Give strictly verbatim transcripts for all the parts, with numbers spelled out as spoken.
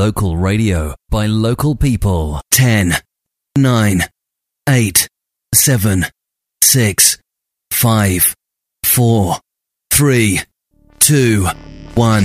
Local radio by local people. ten, nine, eight, seven, six, five, four, three, two, one.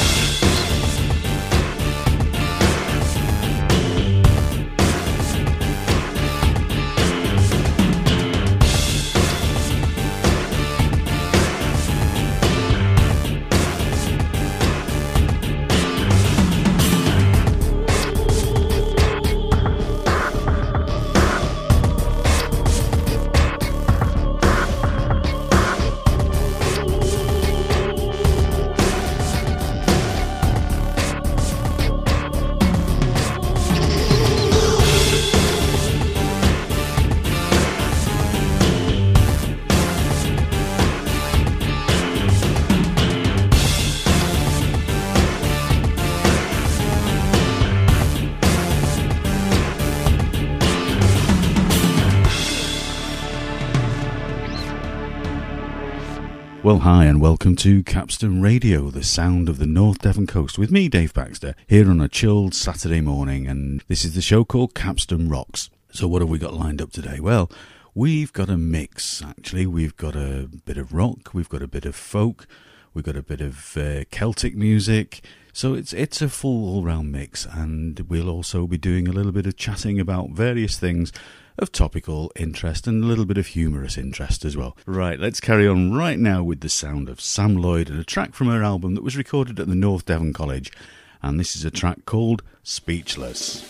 Well, hi and welcome to Capstan Radio, the sound of the North Devon coast, with me, Dave Baxter, here on a chilled Saturday morning, and this is the show called Capstan Rocks. So what have we got lined up today? Well, we've got a mix, actually. We've got a bit of rock, we've got a bit of folk, we've got a bit of uh, Celtic music, so it's it's a full all-round mix, and we'll also be doing a little bit of chatting about various things of topical interest and a little bit of humorous interest as well. Right, let's carry on right now with the sound of Sam Lloyd and a track from her album that was recorded at the North Devon College, and this is a track called Speechless.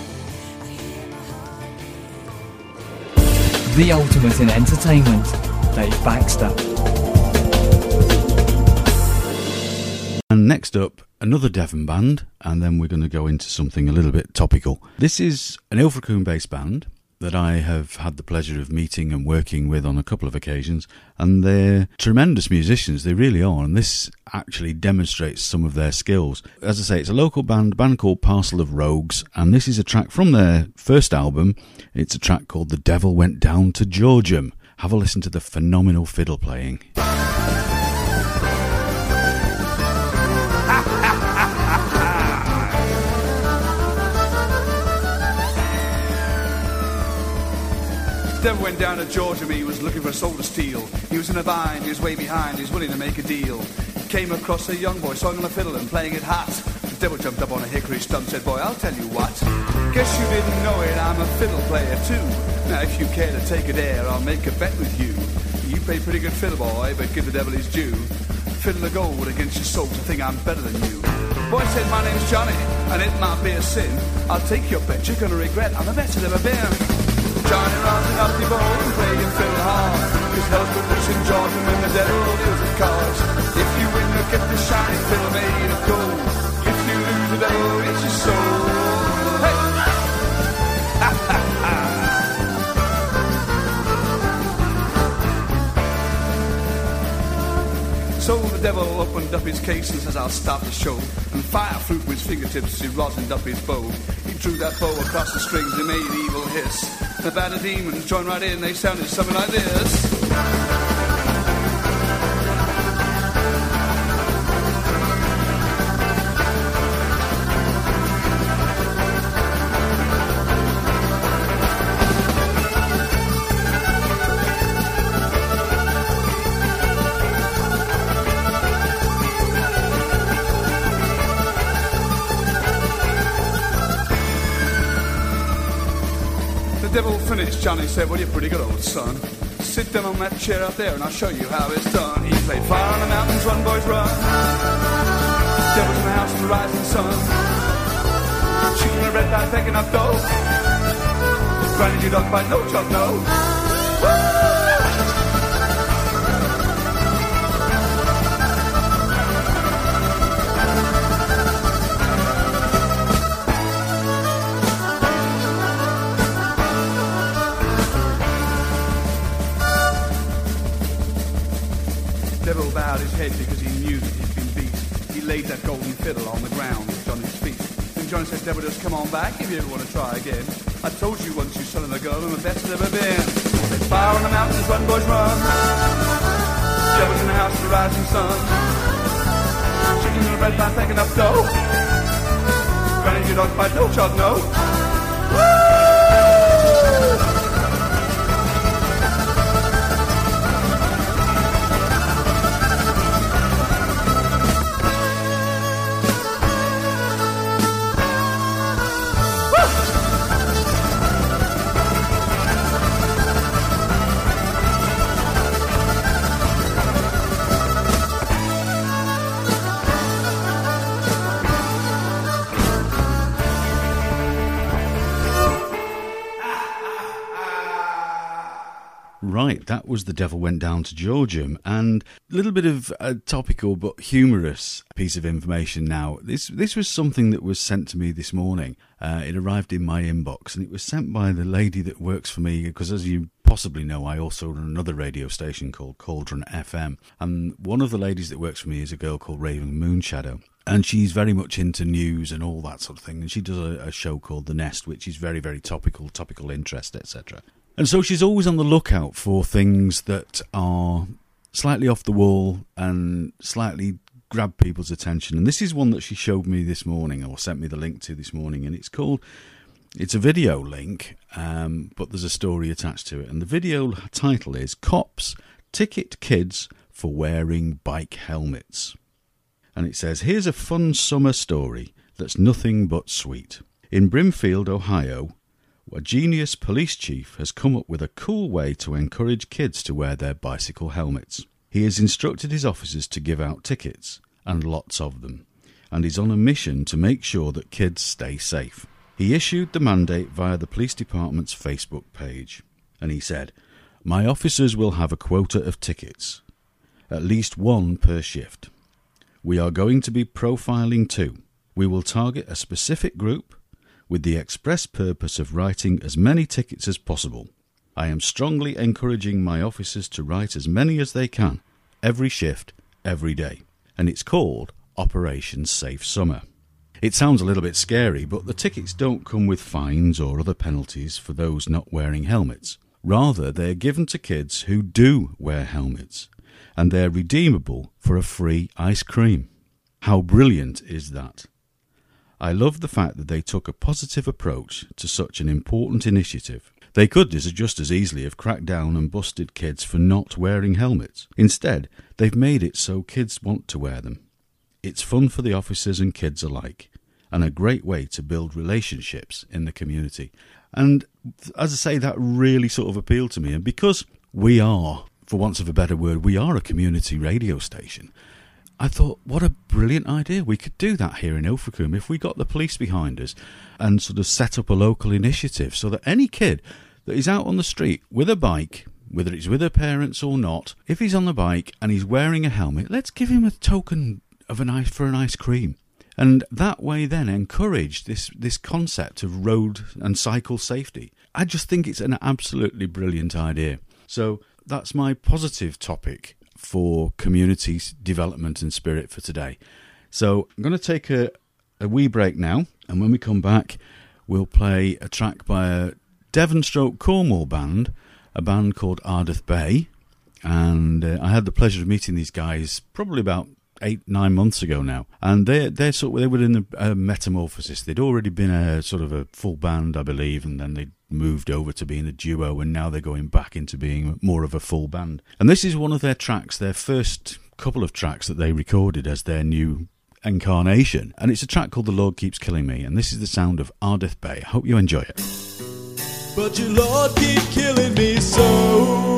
The ultimate in entertainment. Dave Baxter. And next up, another Devon band, and then we're going to go into something a little bit topical. This is an Ilfracombe-based band that I have had the pleasure of meeting and working with on a couple of occasions, and they're tremendous musicians, they really are, and this actually demonstrates some of their skills. As I say, it's a local band, a band called Parcel of Rogues, and this is a track from their first album. It's a track called The Devil Went Down to Georgium. Have a listen to the phenomenal fiddle playing. The devil went down to Georgia, he was looking for a soul to steal. He was in a bind, he was way behind, he was willing to make a deal. He came across a young boy sawing on a fiddle and playing it hot. The devil jumped up on a hickory stump, said, boy, I'll tell you what. Guess you didn't know it, I'm a fiddle player too. Now if you care to take a dare, I'll make a bet with you. You play pretty good fiddle, boy, but give the devil his due. Fiddle of gold against your soul to think I'm better than you. Boy said, my name's Johnny, and it might be a sin. I'll take your bet, you're gonna regret, I'm the best I've ever been. Johnny rousing up the bowl and playing fiddle hard. His hell's been loose in Georgia when the devil deals the cards. If you win, you'll get the shiny fiddle made of gold. If you lose, the devil gets your soul. Hey! Ha ha ha! So the devil opened up his case and says, I'll start the show. And fire flew with his fingertips, he rosined up his bow. He drew that bow across the strings and made evil hiss. The band of demons joined right in, they sounded something like this. The devil finished, Johnny said, well, you're pretty good, old son. Sit down on that chair out there and I'll show you how it's done. He played fire on the mountains, run, boys, run. Devil's in the house of the rising sun. Shooting the red light, taking up dough. Grinding your dog by no chop, no. Woo! Devil bowed his head because he knew that he'd been beat. He laid that golden fiddle on the ground at Johnny's feet. And Johnny said, devil, just come on back if you ever want to try again. I told you once, you son of a girl, I'm the best I've ever been. Said, fire on the mountains, run, boys, run. Devil's in the house of the rising sun. Chicken in the bread pan, packing up dough. Granny, your dog bite, no chug, no. Woo! Right, that was The Devil Went Down to Georgium, and a little bit of a topical but humorous piece of information now. This this was something that was sent to me this morning. Uh, it arrived in my inbox, and it was sent by the lady that works for me, because as you possibly know, I also run another radio station called Cauldron F M, and one of the ladies that works for me is a girl called Raven Moonshadow. And she's very much into news and all that sort of thing, and she does a, a show called The Nest, which is very, very topical, topical interest, et cetera. And so she's always on the lookout for things that are slightly off the wall and slightly grab people's attention. And this is one that she showed me this morning, or sent me the link to this morning, and it's called, it's a video link, um, but there's a story attached to it. And the video title is Cops Ticket Kids for Wearing Bike Helmets. And it says, here's a fun summer story that's nothing but sweet. In Brimfield, Ohio, a genius police chief has come up with a cool way to encourage kids to wear their bicycle helmets. He has instructed his officers to give out tickets, and lots of them, and is on a mission to make sure that kids stay safe. He issued the mandate via the police department's Facebook page, and he said, My officers will have a quota of tickets, at least one per shift. We are going to be profiling too. We will target a specific group with the express purpose of writing as many tickets as possible. I am strongly encouraging my officers to write as many as they can, every shift, every day. And it's called Operation Safe Summer. It sounds a little bit scary, but the tickets don't come with fines or other penalties for those not wearing helmets. Rather, they're given to kids who do wear helmets, and they're redeemable for a free ice cream. How brilliant is that? I love the fact that they took a positive approach to such an important initiative. They could just as easily have cracked down and busted kids for not wearing helmets. Instead, they've made it so kids want to wear them. It's fun for the officers and kids alike, and a great way to build relationships in the community. And as I say, that really sort of appealed to me. And because we are, for want of a better word, we are a community radio station, I thought, what a brilliant idea. We could do that here in Ilfracombe if we got the police behind us and sort of set up a local initiative so that any kid that is out on the street with a bike, whether it's with their parents or not, if he's on the bike and he's wearing a helmet, let's give him a token of an ice for an ice cream. And that way then encourage this, this concept of road and cycle safety. I just think it's an absolutely brilliant idea. So that's my positive topic for community development and spirit for today. So I'm going to take a, a wee break now, and when we come back, we'll play a track by a Devon stroke Cornwall band, a band called Ardeth Bay, and uh, I had the pleasure of meeting these guys probably about eight, nine months ago now, and they they sort of, they were in the uh, metamorphosis. They'd already been a sort of a full band, I believe, and then they moved over to being a duo, and now they're going back into being more of a full band. And this is one of their tracks, their first couple of tracks that they recorded as their new incarnation, and it's a track called The Lord Keeps Killing Me, and this is the sound of Ardeth Bay. I hope you enjoy it. But your Lord keep killing me so.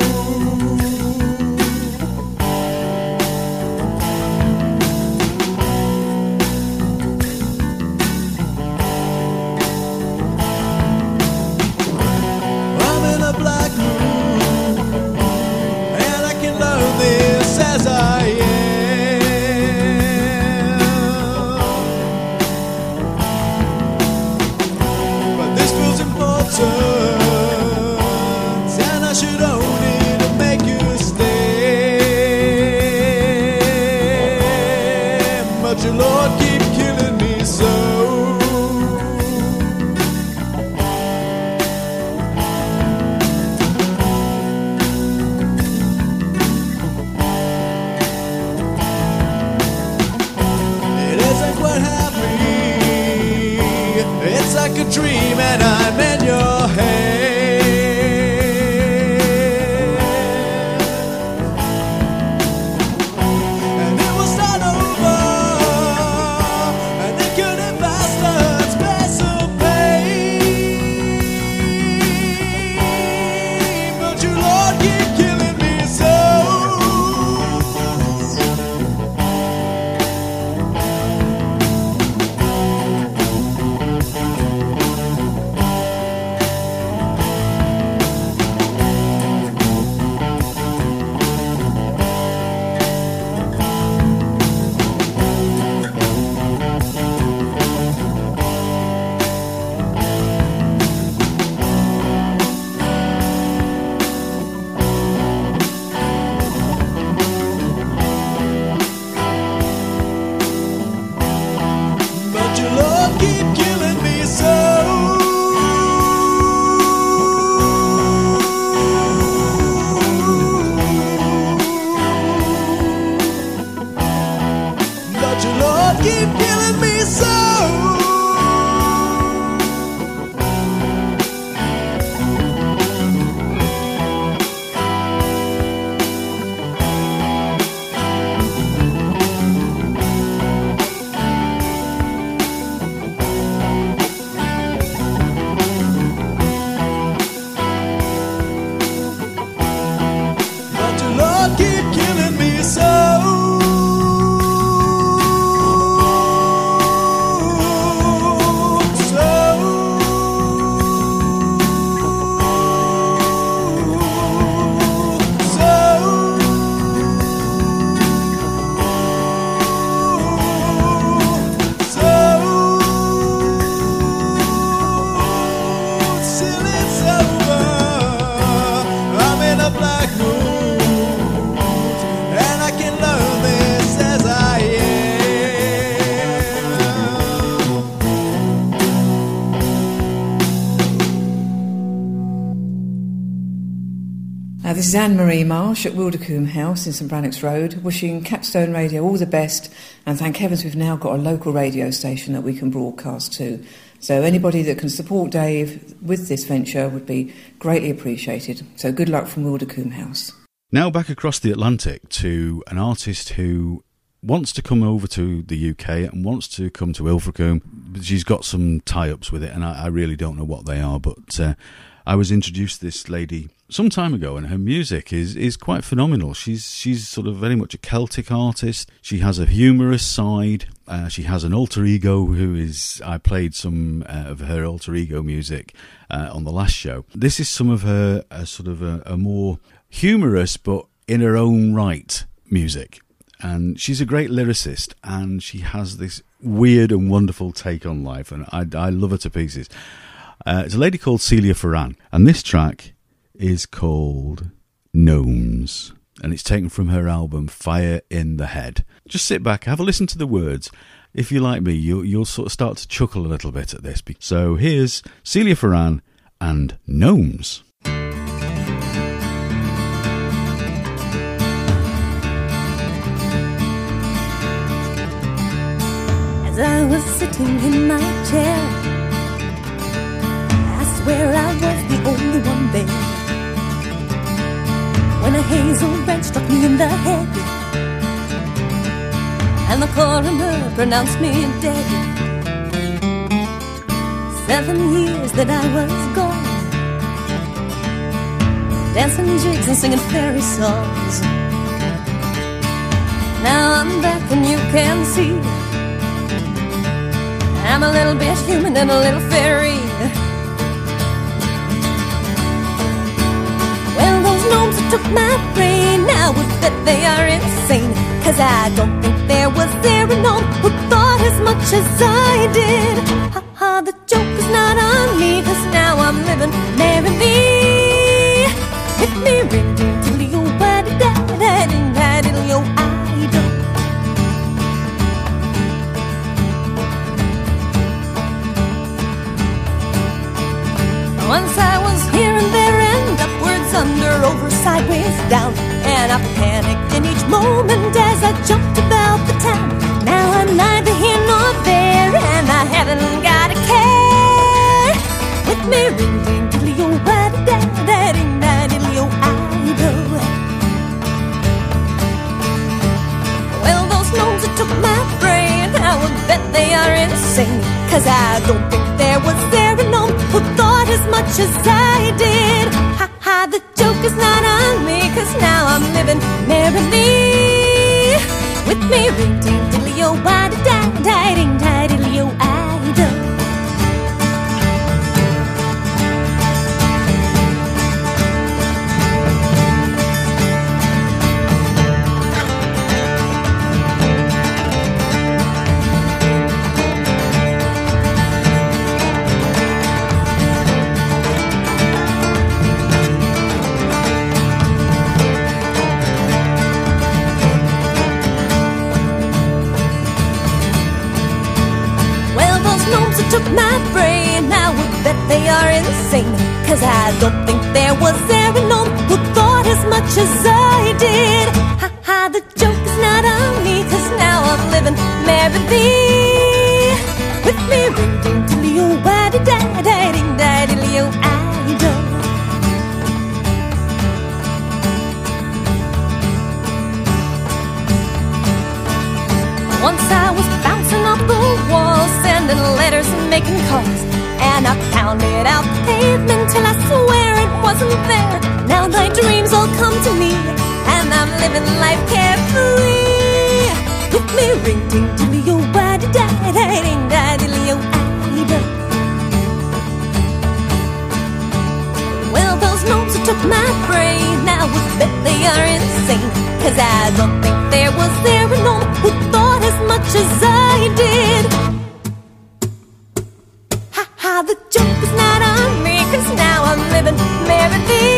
Dream and I'm in your head, and it will start over, and it could have bastards space of pain, but you Lord keep killing me so. Anne-Marie Marsh at Wildercombe House in St Brannocks Road, wishing Capstone Radio all the best, and thank heavens we've now got a local radio station that we can broadcast to. So anybody that can support Dave with this venture would be greatly appreciated. So good luck from Wildercombe House. Now back across the Atlantic to an artist who wants to come over to the U K and wants to come to Ilfracombe. She's got some tie-ups with it, and I, I really don't know what they are, but uh, I was introduced to this lady some time ago, and her music is, is quite phenomenal. She's she's sort of very much a Celtic artist. She has a humorous side. Uh, she has an alter ego who is... I played some uh, of her alter ego music uh, on the last show. This is some of her uh, sort of a, a more humorous but in her own right music. And she's a great lyricist, and she has this weird and wonderful take on life, and I, I love her to pieces. Uh, it's a lady called Celia Ferran, and this track is called Gnomes, and it's taken from her album Fire in the Head. Just sit back, have a listen to the words. If you like me, you'll, you'll sort of start to chuckle a little bit at this. So here's Celia Ferran and Gnomes. As I was sitting in my chair, I swear I was the only one there, when a hazel branch struck me in the head, and the coroner pronounced me dead. Seven years that I was gone, dancing jigs and singing fairy songs. Now I'm back and you can see I'm a little bit human and a little fairy. Well, those gnomes that took my brain, I would bet they are insane, 'cause I don't think there was there a gnome who thought as much as I did. Ha ha, the joke is not on me, 'cause now I'm living merrily. With me ring ding diddly oh ba da da da ding da diddly oh I don't. Once I was here and there and upwards, under, over, sideways, down, and I panicked in each moment as I jumped about the town. Now I'm neither here nor there, and I haven't got a care. With me ring ding diddly oh ba da da da ding da diddly oh I do. Well, those gnomes that took my brain, I would bet they are insane, 'cause I don't think there was there a gnome who thought as much as I did. Ha ha, the joke is not on me, 'cause now I'm living merrily. With me ring ding diddly oh ba da da da ding da diddly oh I do. Took my brain, I would bet they are insane, 'cause I don't think there was there a gnome who thought as much as I did. Ha ha, the joke is not on me, 'cause now I'm living merrily. With me ring ding diddly oh ba da da da ding da diddly oh I do. Once I was bouncing off the wall, sending letters and making calls, and I pounded out the pavement till I swear it wasn't there. Now my dreams all come to me, and I'm living life carefree. With me ring ding diddly oh ba da da da ding da diddly oh I do. Well, those gnomes who took my brain, I would bet they are insane, 'cause I don't think there was there a gnome who thought as much as I did. Ha ha, the joke is not on me, 'cause now I'm living merrily.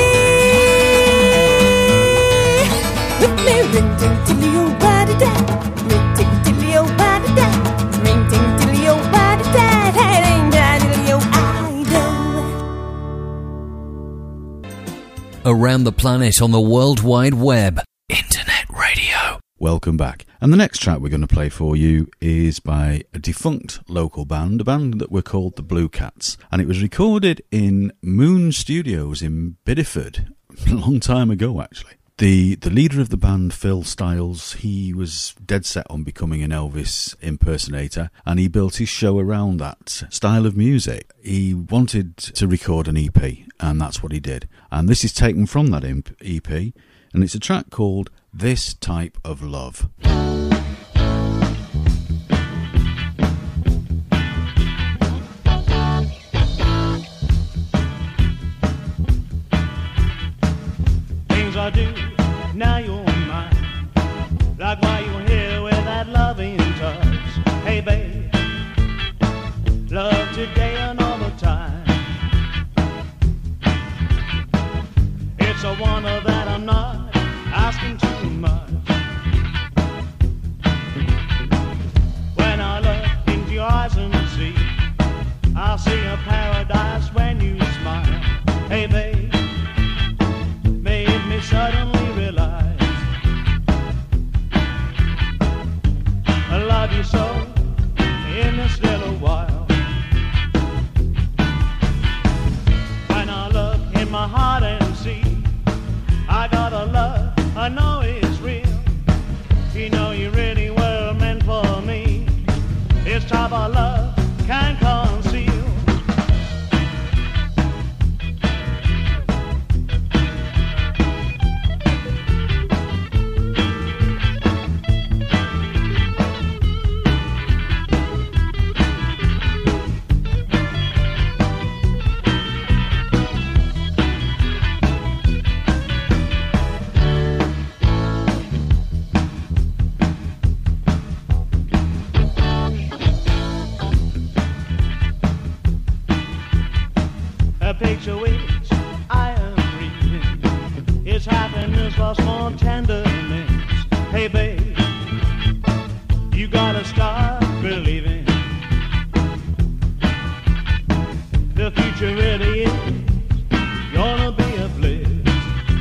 With me ring ding diddly oh ba da da, ring ding diddly oh ba da da, ring ding diddly oh ba da da, da ding da diddly oh I do. A around the planet on the World Wide Web. Internet radio. Welcome back. And the next track we're going to play for you is by a defunct local band, a band that were called the Blue Cats. And it was recorded in Moon Studios in Bideford a long time ago, actually. The the leader of the band, Phil Styles, he was dead set on becoming an Elvis impersonator, and he built his show around that style of music. He wanted to record an E P, and that's what he did. And this is taken from that E P, and it's a track called This Type of Love. Things I do, now you're mine. Like why you're here with that loving touch. Hey babe, love today and all the time. It's a wonder that I'm not asking too much. When I look into your eyes and see, I see a paradise when you smile. Hey babe, made me suddenly realize I love you so in this little while. When I look in my heart and see I got a love, I know it's real. You know you really were meant for me. This type of love can't conceal. Picture which I am reading is happiness lost more tenderness. Hey babe, you gotta start believing the future really is gonna be a bliss.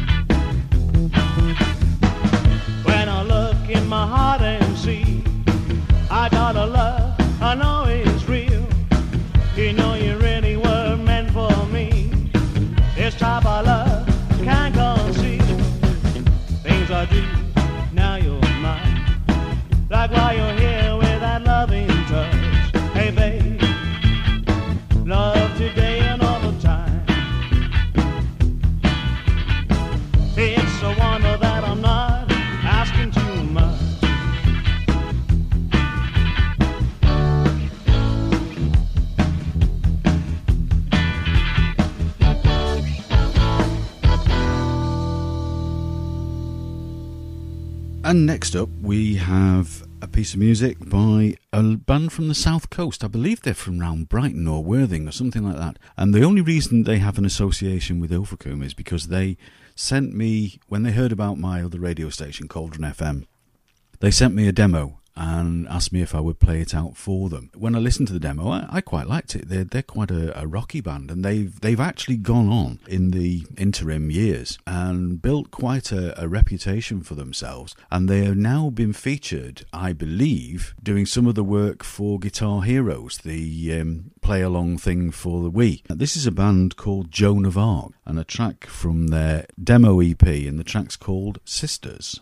When I look in my heart and see I got a love, I know it's real. You know you really were meant for me. This type of love can't conceal. Things I do, now you're mine. Like why you're here with that loving touch. Hey babe, love today and all the time. It's a wonder that I'm not asking too much. And next up, we have a piece of music by a band from the South Coast. I believe they're from round Brighton or Worthing or something like that. And the only reason they have an association with Ilfracombe is because they sent me, when they heard about my other radio station, Cauldron F M, they sent me a demo and asked me if I would play it out for them. When I listened to the demo, I, I quite liked it. They're, they're quite a, a rocky band, and they've they've actually gone on in the interim years and built quite a, a reputation for themselves. And they have now been featured, I believe, doing some of the work for Guitar Heroes, the um, play-along thing for the Wii. This is a band called Joan of Arc, and a track from their demo E P, and the track's called Sisters.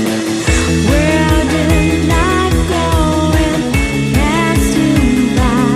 Where did life go and pass you by?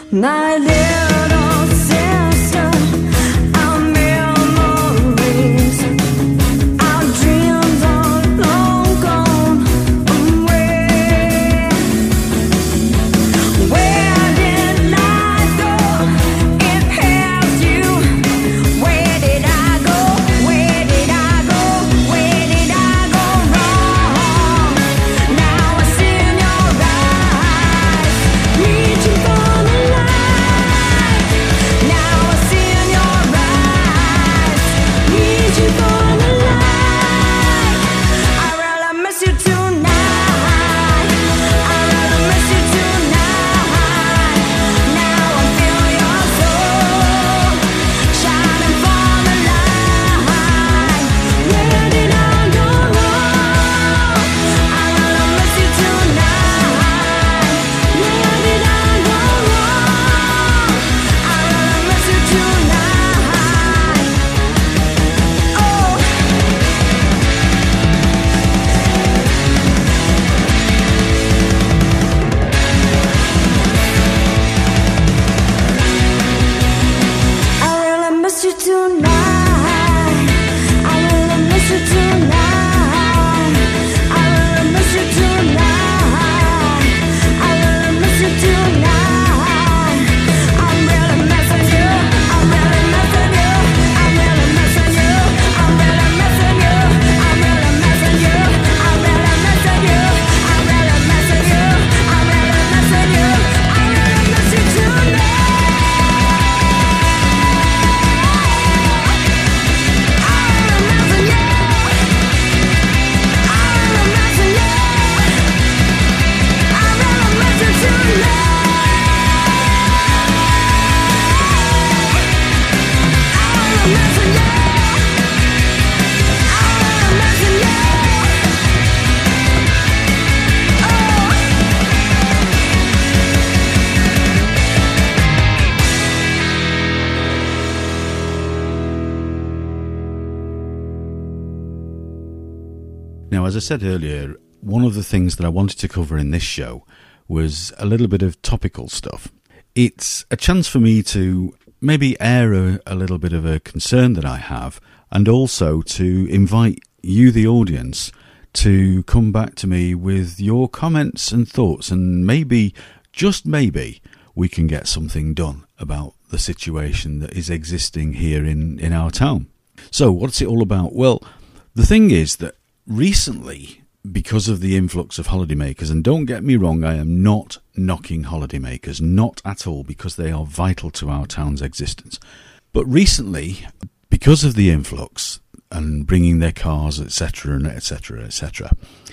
my little sister. Our memories, our dreams are long gone away. Where did life go? It passed you. Where did I go? Where did I go? Where did I go wrong? Now I see in your eyes, reaching for the light. Now I see in your eyes, reaching for the light. I really miss you tonight. I really miss you tonight. Now I feel your soul shining from the light. Where did I go wrong? I really miss you tonight. Where did I go wrong? I really miss you tonight. Oh. I really miss you tonight. I really miss you tonight. I really miss you tonight. I really miss you tonight. I'm really missing you. I'm really missing you. I'm really missing you. I'm really missing you. I'm really missing you. I'm really missing you. I'm really missing you. I'm really missing you. I really miss you tonight. Now, as I said earlier, one of the things that I wanted to cover in this show was a little bit of topical stuff. It's a chance for me to maybe air a, a little bit of a concern that I have, and also to invite you, the audience, to come back to me with your comments and thoughts, and maybe, just maybe, we can get something done about the situation that is existing here in, in our town. So, what's it all about? Well, the thing is that recently, because of the influx of holidaymakers, and don't get me wrong, I am not knocking holidaymakers, not at all, because they are vital to our town's existence. But recently, because of the influx and bringing their cars, et cetera, and et cetera, et cetera,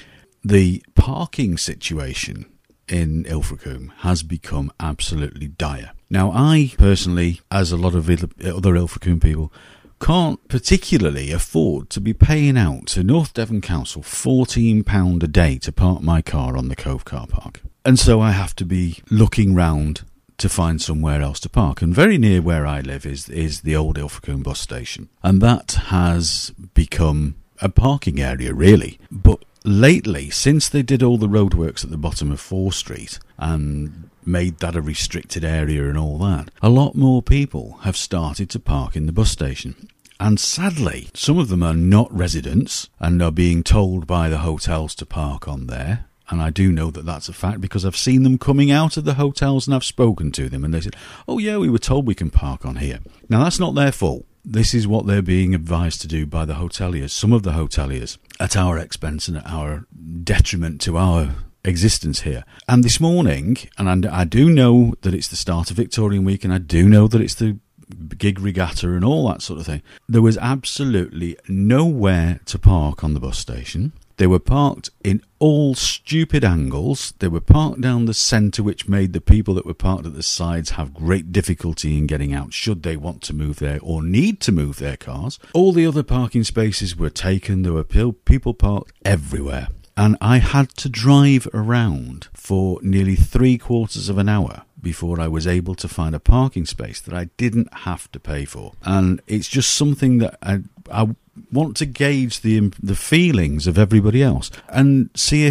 the parking situation in Ilfracombe has become absolutely dire. Now, I personally, as a lot of other Ilfracombe people, can't particularly afford to be paying out to North Devon Council fourteen pounds a day to park my car on the Cove car park. And so I have to be looking round to find somewhere else to park. And very near where I live is, is the old Ilfracombe bus station. And that has become a parking area, really. But lately, since they did all the roadworks at the bottom of Fore Street and made that a restricted area and all that, a lot more people have started to park in the bus station. And sadly, some of them are not residents and are being told by the hotels to park on there. And I do know that that's a fact because I've seen them coming out of the hotels and I've spoken to them and they said, oh yeah, we were told we can park on here. Now that's not their fault. This is what they're being advised to do by the hoteliers, some of the hoteliers, at our expense and at our detriment to our existence here. And this morning, and I do know that it's the start of Victorian Week, and I do know that it's the gig regatta and all that sort of thing, there was absolutely nowhere to park on the bus station. They were parked in all stupid angles. They were parked down the centre, which made the people that were parked at the sides have great difficulty in getting out should they want to move their or need to move their cars. All the other parking spaces were taken. There were people parked everywhere. And I had to drive around for nearly three quarters of an hour before I was able to find a parking space that I didn't have to pay for. And it's just something that I, I want to gauge the the feelings of everybody else and see if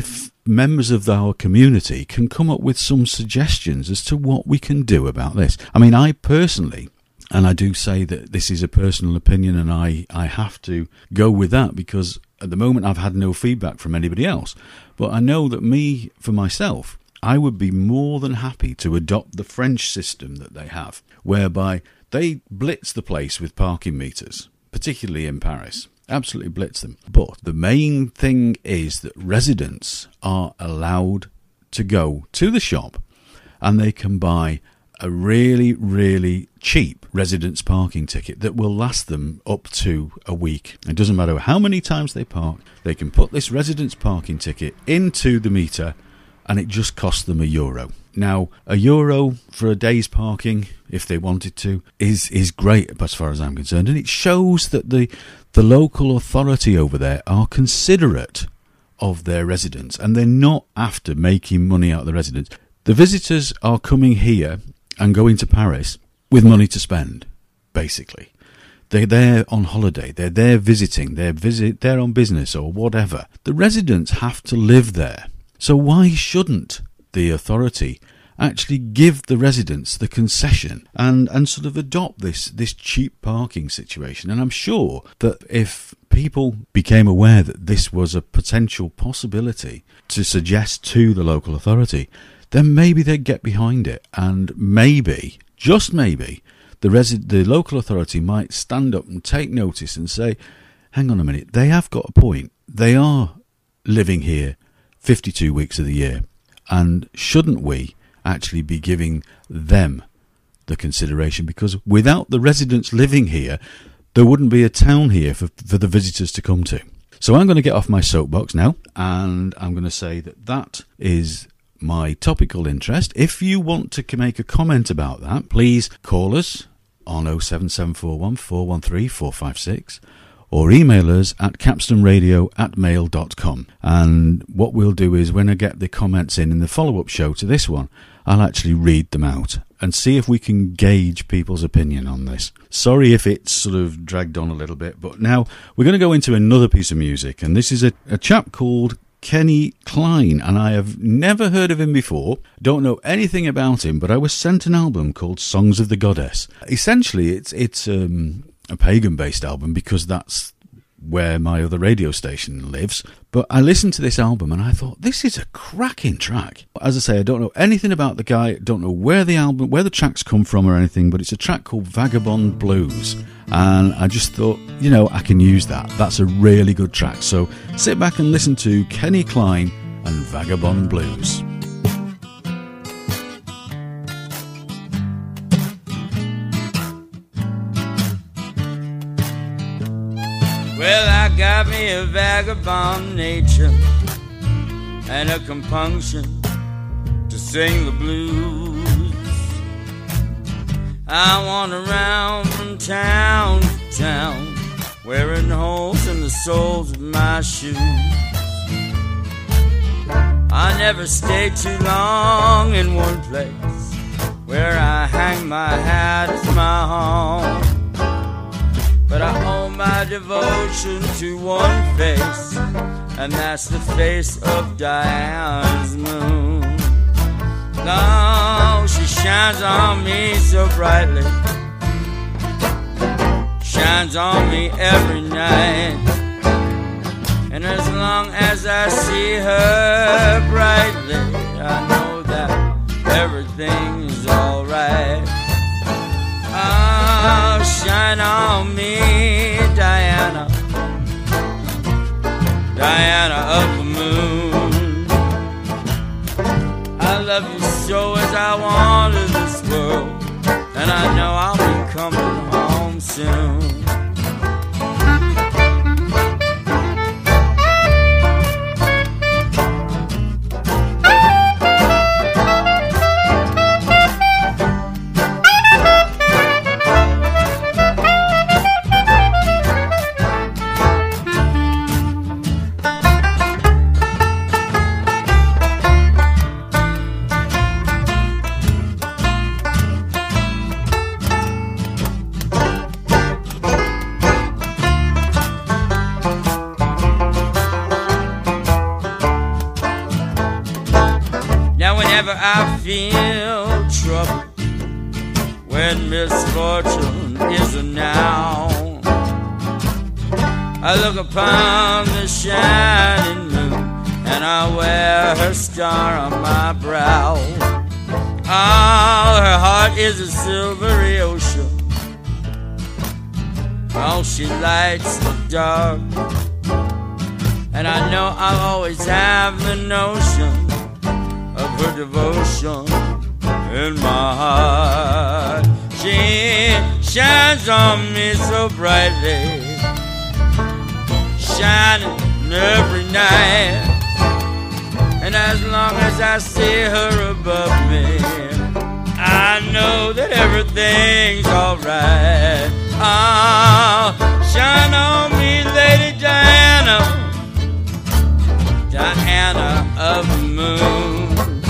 members of our community can come up with some suggestions as to what we can do about this. I mean, I personally, and I do say that this is a personal opinion, and I, I have to go with that because at the moment I've had no feedback from anybody else. But I know that me, for myself, I would be more than happy to adopt the French system that they have, whereby they blitz the place with parking meters, particularly in Paris. Absolutely blitz them. But the main thing is that residents are allowed to go to the shop and they can buy a really, really cheap residence parking ticket that will last them up to a week. It doesn't matter how many times they park, they can put this residence parking ticket into the meter and it just costs them a euro. Now, a euro for a day's parking, if they wanted to, is is great as far as I'm concerned. And it shows that the, the local authority over there are considerate of their residents and they're not after making money out of the residents. The visitors are coming here and going to Paris with money to spend, basically. They're there on holiday, they're there visiting, they're visit, they're on business or whatever. The residents have to live there. So why shouldn't the authority actually give the residents the concession and, and sort of adopt this, this cheap parking situation? And I'm sure that if people became aware that this was a potential possibility to suggest to the local authority, then maybe they'd get behind it, and maybe, just maybe, the resi- the local authority might stand up and take notice and say, hang on a minute, they have got a point. They are living here fifty-two weeks of the year, and shouldn't we actually be giving them the consideration? Because without the residents living here, there wouldn't be a town here for, for the visitors to come to. So I'm going to get off my soapbox now, and I'm going to say that that is my topical interest. If you want to make a comment about that, please call us on oh seven seven four one, four one three, four five six or email us at capstonradio at mail dot com. And what we'll do is when I get the comments in in the follow-up show to this one, I'll actually read them out and see if we can gauge people's opinion on this. Sorry if it's sort of dragged on a little bit, but now we're going to go into another piece of music, and this is a, a chap called Kenny Klein, and I have never heard of him before, don't know anything about him, but I was sent an album called Songs of the Goddess. Essentially, it's it's um, a pagan-based album because that's where my other radio station lives, but I listened to this album and I thought, this is a cracking track. As I say, I don't know anything about the guy, don't know where the album, where the tracks come from or anything, but it's a track called Vagabond Blues, and I just thought, you know, I can use that. That's a really good track. So sit back and listen to Kenny Klein and Vagabond Blues. Well, I got me a vagabond nature and a compunction to sing the blues. I wander around from town to town, wearing holes in the soles of my shoes. I never stay too long in one place, where I hang my hat as my home. But I owe my devotion to one face, and that's the face of Diana's moon. No, she shines on me so brightly, shines on me every night. And as long as I see her brightly, I know that everything is alright. Oh, shine on me, Diana, Diana of the moon. I love you so as I wanted this world, and I know I'll be coming home soon. feel trouble when misfortune is a noun. I look upon the shining moon and I wear her star on my brow. Oh, her heart is a silvery ocean. Oh, she lights the dark. And I know I'll always have the notion of her devotion in my heart. She shines on me so brightly, shining every night. And as long as I see her above me, I know that everything's alright. Oh, shine on me, Lady Diana, Diana of the moon.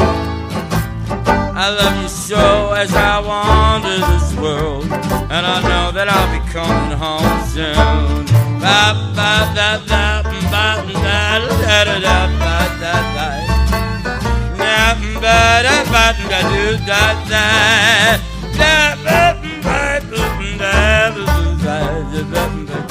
I love you so as I wander this world, and I know that I'll be coming home soon. Ba ba da da ba da da da da ba da da. Da ba da ba da do da da. Da ba ba da da da da da da.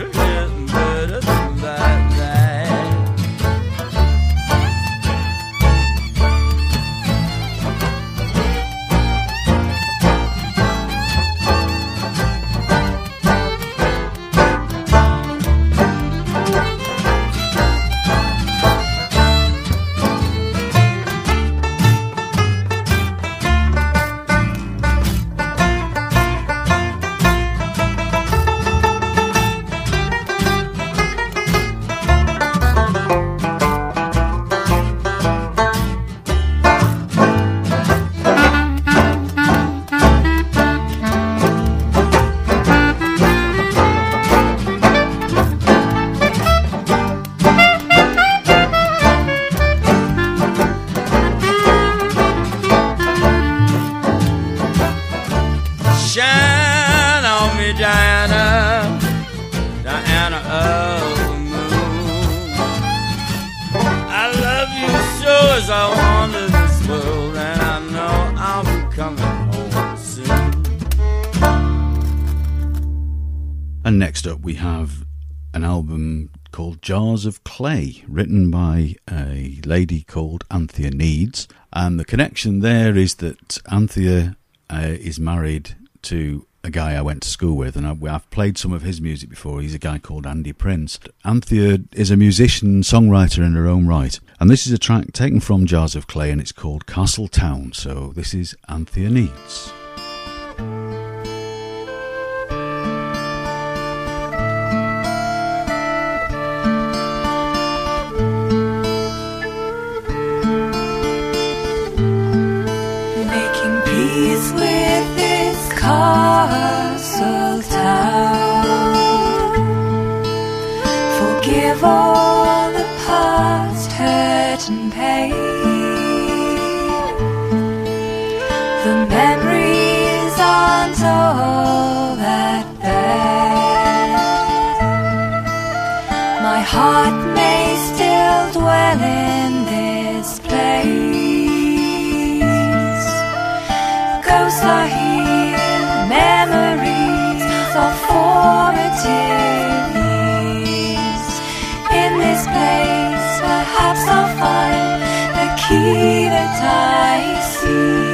And next up we have an album called Jars of Clay, written by a lady called Anthea Needs. And the connection there is that Anthea uh, is married to a guy I went to school with, and I've played some of his music before. He's a guy called Andy Prince. Anthea is a musician, songwriter in her own right. And this is a track taken from Jars of Clay, and it's called Castle Town. So this is Anthea Needs. Castle town, forgive all the past hurt and pain. The memories aren't all that bad. My heart may still dwell in this place. Ghosts are here, memories of formative years. In this place, perhaps I'll find the key that I seek.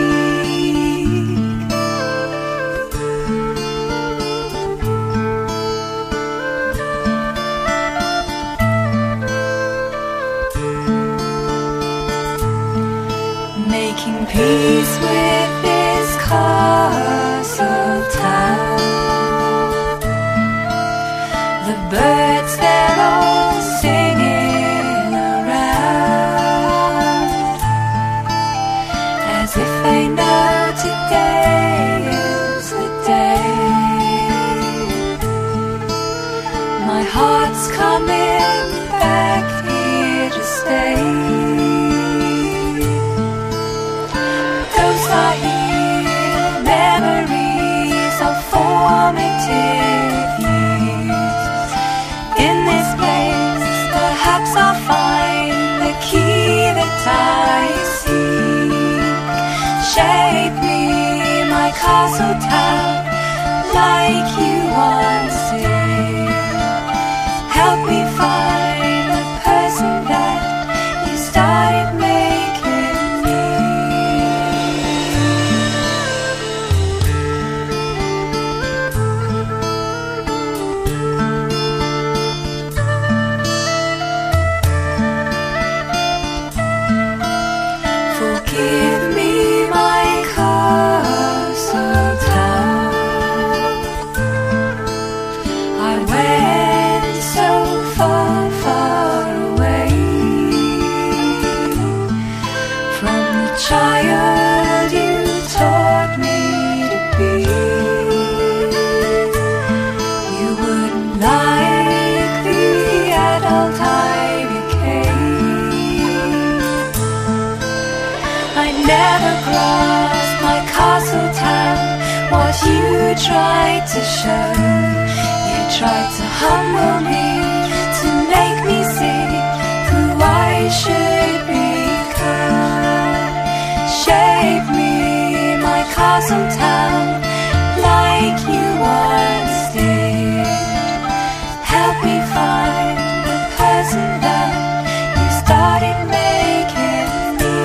Making peace with this castle town. The birds, they're all singing around. castle town like you once did. Help me find the person that you started making me. Forgive me, my castle town. I went so far, far away from the child you taught me to be. You wouldn't like the adult I became. I never crossed my castle town, what you tried to show. You tried to humble me, to make me see who I should become. Shape me, my castle town, like you once did. Help me find the person that you started making me.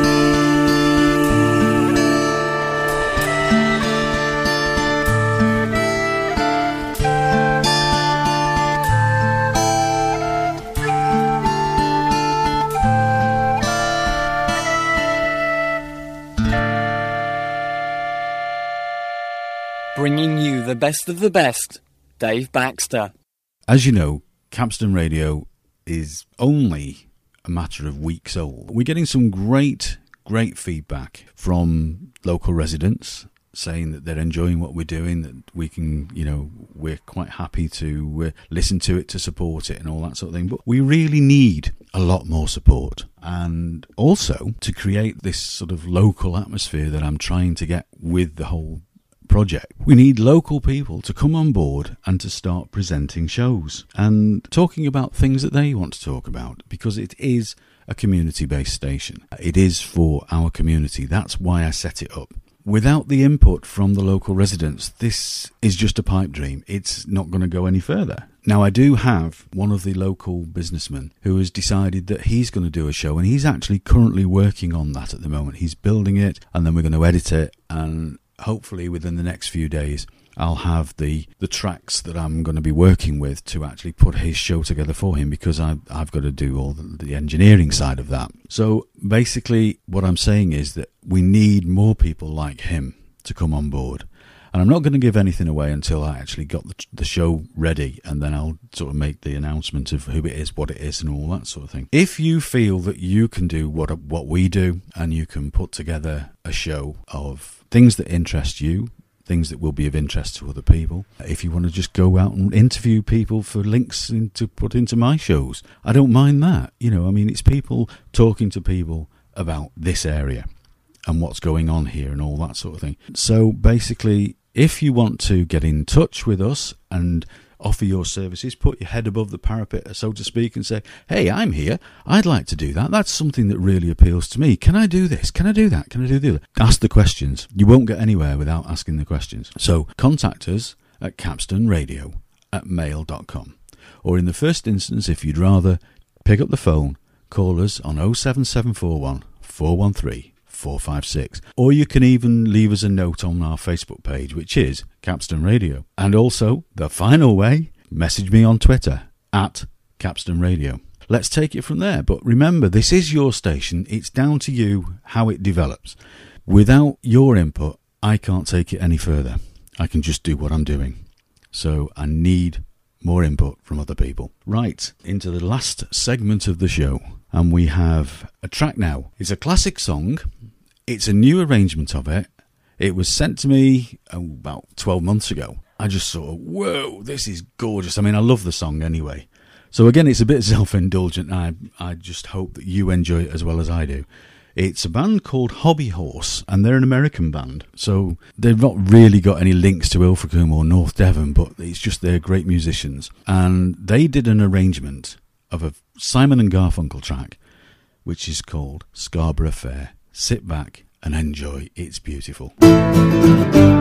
Bringing you the best of the best, Dave Baxter. As you know, Capstan Radio is only a matter of weeks old. We're getting some great, great feedback from local residents saying that they're enjoying what we're doing, that we can, you know, we're quite happy to uh, listen to it, to support it and all that sort of thing. But we really need a lot more support, and also to create this sort of local atmosphere that I'm trying to get with the whole project. We need local people to come on board and to start presenting shows and talking about things that they want to talk about, because it is a community-based station. It is for our community. That's why I set it up. Without the input from the local residents, this is just a pipe dream. It's not going to go any further. Now, I do have one of the local businessmen who has decided that he's going to do a show, and he's actually currently working on that at the moment. He's building it, and then we're going to edit it, and hopefully within the next few days I'll have the, the tracks that I'm going to be working with to actually put his show together for him, because I, I've got to do all the, the engineering side of that. So basically what I'm saying is that we need more people like him to come on board. And I'm not going to give anything away until I actually got the, the show ready, and then I'll sort of make the announcement of who it is, what it is, and all that sort of thing. If you feel that you can do what what we do, and you can put together a show of things that interest you, things that will be of interest to other people, if you want to just go out and interview people for links in, to put into my shows, I don't mind that. You know, I mean, it's people talking to people about this area and what's going on here and all that sort of thing. So basically, if you want to get in touch with us and offer your services, put your head above the parapet, so to speak, and say, hey, I'm here, I'd like to do that. That's something that really appeals to me. Can I do this? Can I do that? Can I do the other? Ask the questions. You won't get anywhere without asking the questions. So contact us at capstanradio at mail dot com. Or in the first instance, if you'd rather, pick up the phone, call us on oh seven seven four one, four one three, four five six, or you can even leave us a note on our Facebook page, which is Capstan Radio. And also, the final way, message me on Twitter at Capstan Radio. Let's take it from there. But remember, this is your station. It's down to you how it develops. Without your input, I can't take it any further. I can just do what I'm doing. So I need more input from other people. Right, into the last segment of the show. And we have a track now. It's a classic song. It's a new arrangement of it. It was sent to me oh, about twelve months ago. I just thought, whoa, this is gorgeous. I mean, I love the song anyway. So again, it's a bit self-indulgent. And I, I just hope that you enjoy it as well as I do. It's a band called Hobby Horse, and they're an American band. So they've not really got any links to Ilfracombe or North Devon, but it's just they're great musicians. And they did an arrangement of a Simon and Garfunkel track, which is called Scarborough Fair. Sit back and enjoy. It's beautiful.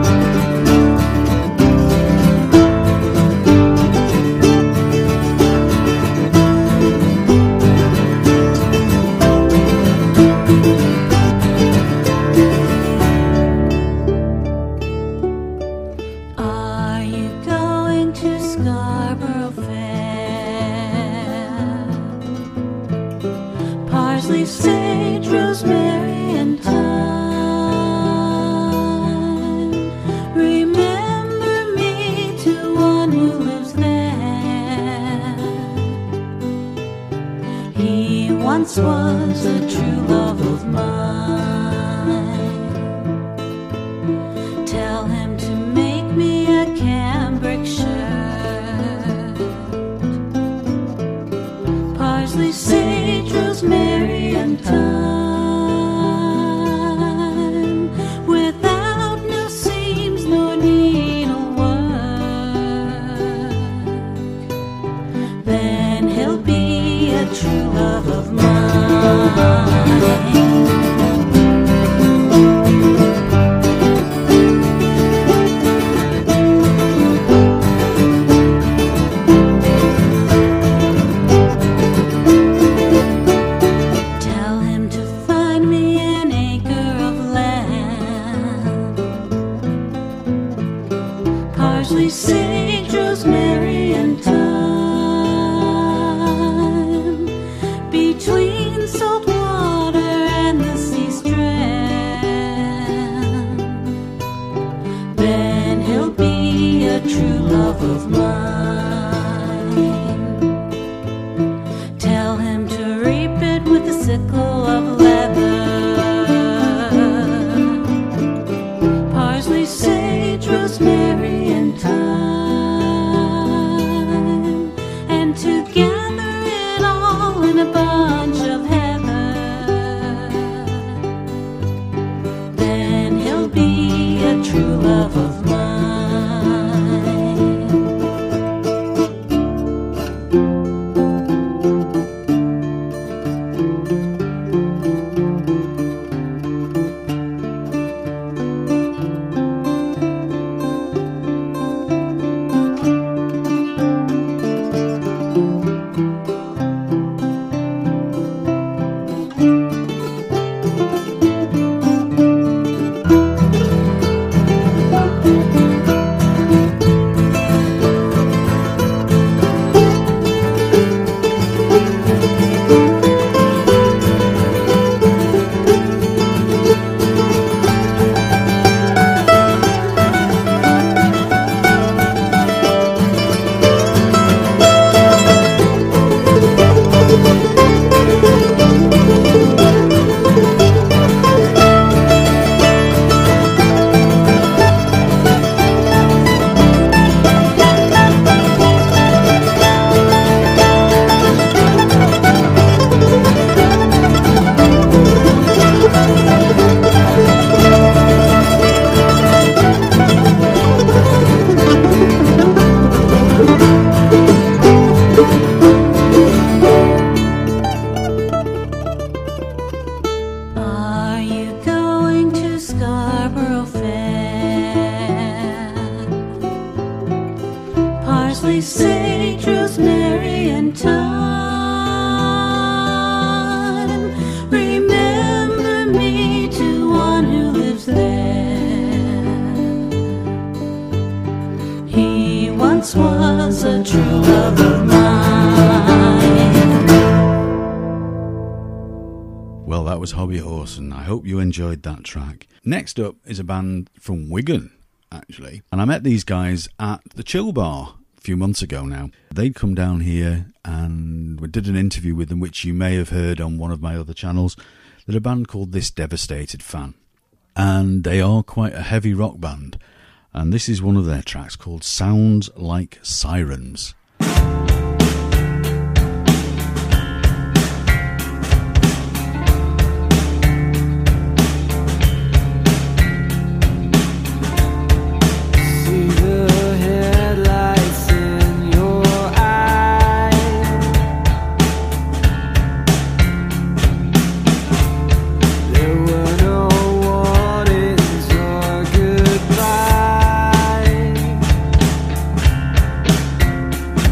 was a true love of mine. Tell him to make me a cambric shirt, parsley, sage, rosemary, and thyme, without no seams nor needlework. Then he'll be a true love of mine. Sage, rosemary, and thyme, between salt water and the sea strand. Then he'll be a true love of mine. Tell him to reap it with a sickle of leather, parsley, sage, rosemary, and thyme, and to gather it all in a bunch of heather. Then he'll be a true love of mine. Parsley, sage, rosemary, and thyme. Remember me to one who lives there. He once was a true love of mine. Well, that was Hobby Horse, and I hope you enjoyed that track. Next up is a band from Wigan, actually. And I met these guys at the Chill Bar a few months ago now. They'd come down here and we did an interview with them, which you may have heard on one of my other channels. They're a band called This Devastated Fan. And they are quite a heavy rock band. And this is one of their tracks called Sounds Like Sirens. Goodbye.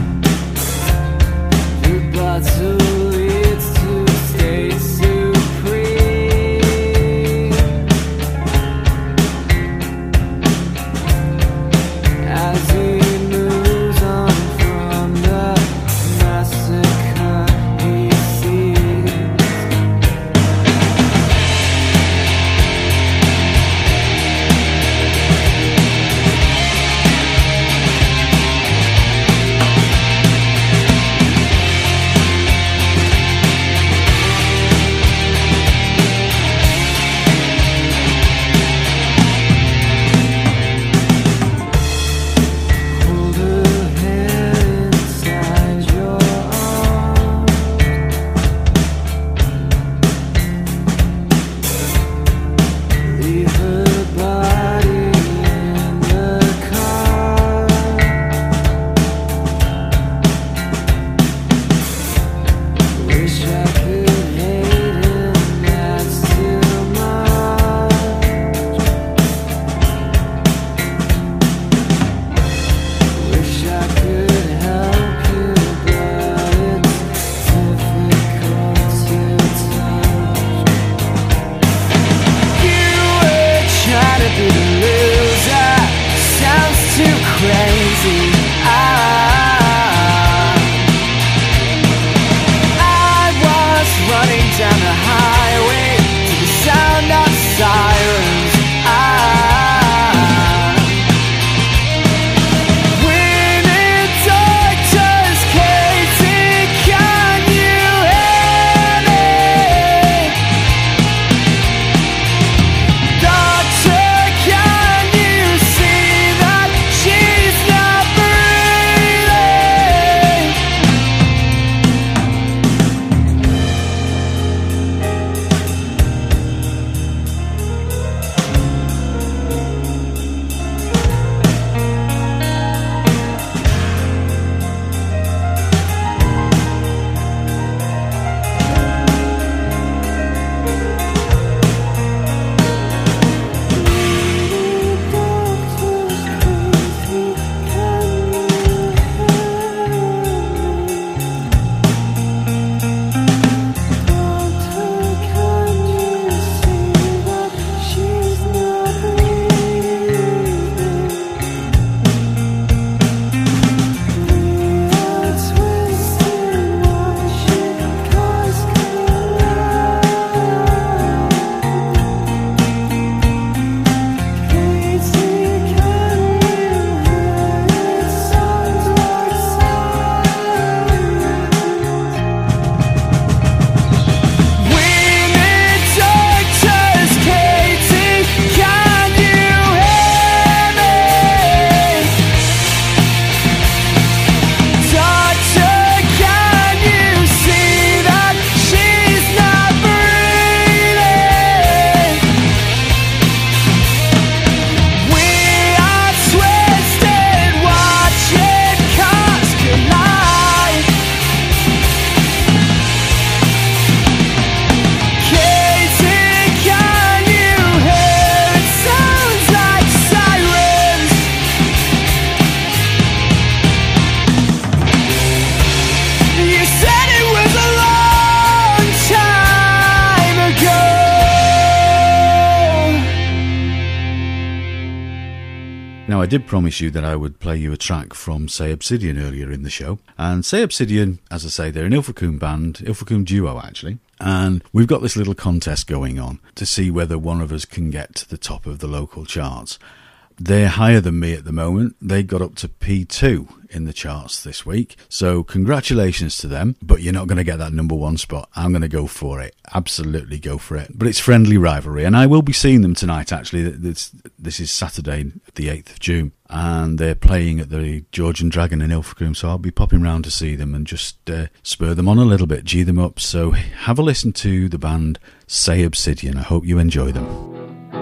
Now, I did promise you that I would play you a track from Say Obsidian earlier in the show. And Say Obsidian, as I say, they're an Ilfracombe band, Ilfracombe duo actually. And we've got this little contest going on to see whether one of us can get to the top of the local charts. They're higher than me at the moment. They got up to P two in the charts this week. So congratulations to them. But you're not going to get that number one spot. I'm going to go for it. Absolutely go for it. But it's friendly rivalry. And I will be seeing them tonight, actually. This, this is Saturday, the eighth of June. And they're playing at the Georgian Dragon in Ilfracombe. So I'll be popping round to see them and just uh, spur them on a little bit, G them up. So have a listen to the band Say Obsidian. I hope you enjoy them.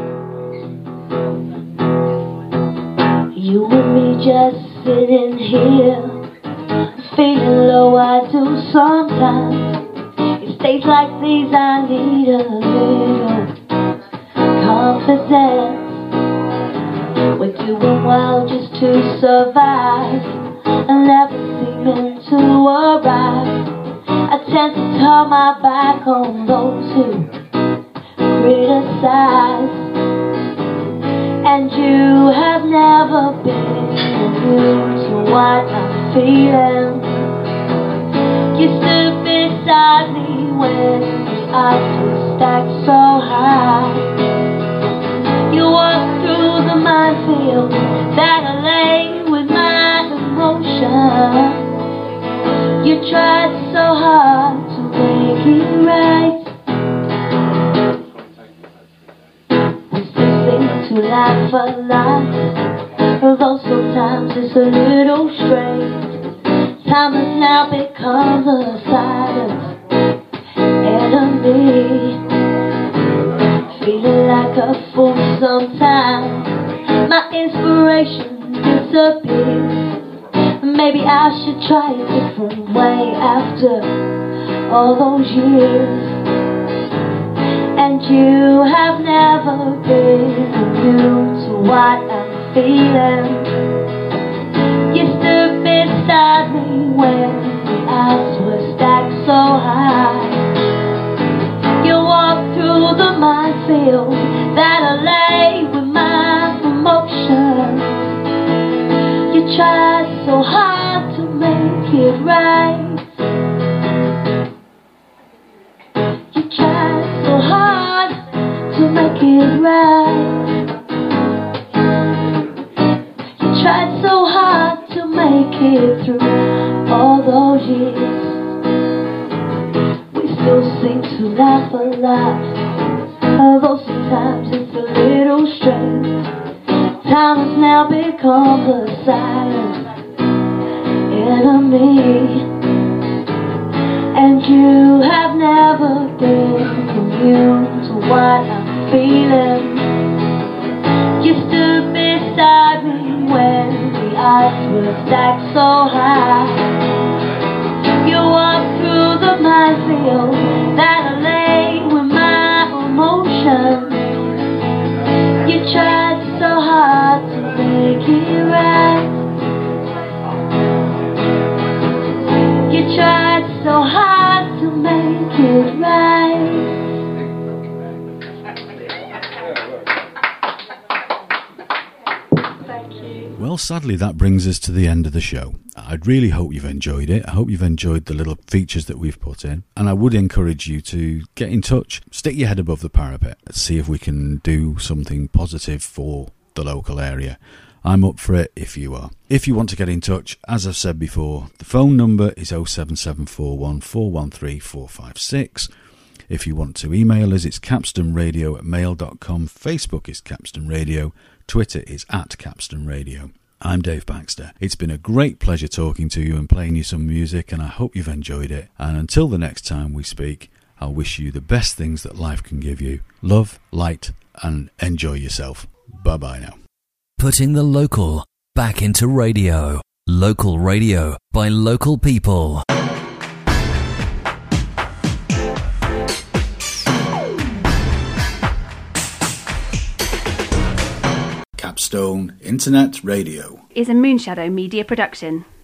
You and me just sitting here, feeling low, I do sometimes. It's days like these I need a little confidence. We're doing well just to survive, and never seeming to arrive. I tend to turn my back on those who criticize. And you have never been immune to what I'm feeling. You stood beside me when the odds were stacked so high. You walked through the minefield that I lay with my emotion. You tried so hard to make it right. To laugh a lot, although sometimes it's a little strange. Time has now become the silent enemy. Feeling like a fool sometimes. My inspiration disappears. Maybe I should try a different way after all those years. And you have never been immune to what I'm feeling. You stood beside me when the odds were stacked so high. You walked through the minefield that I lay with my emotions. You tried so hard to make it right. You tried so hard to make it right. You tried so hard to make it through all those years. We still seem to laugh a lot, although sometimes it's a little strange. Time has now become the silent enemy. And you have never been immune to what I'm feeling. You stood beside me when the odds were stacked so high. You walked through the minefield that I lay with my emotions. You tried so hard to make it right. You tried so hard to make it right. Thank you. Well, sadly, that brings us to the end of the show. I'd really hope you've enjoyed it. I hope you've enjoyed the little features that we've put in. And I would encourage you to get in touch. Stick your head above the parapet. Let's see if we can do something positive for the local area. I'm up for it if you are. If you want to get in touch, as I've said before, the phone number is oh seven seven four one, four one three, four five six. If you want to email us, it's capstonradio at mail dot com. Facebook is Capston Radio. Twitter is at Capston Radio. I'm Dave Baxter. It's been a great pleasure talking to you and playing you some music, and I hope you've enjoyed it. And until the next time we speak, I'll wish you the best things that life can give you. Love, light, and enjoy yourself. Bye-bye now. Putting the local back into radio. Local radio by local people. Capstone Internet Radio is a Moonshadow Media production.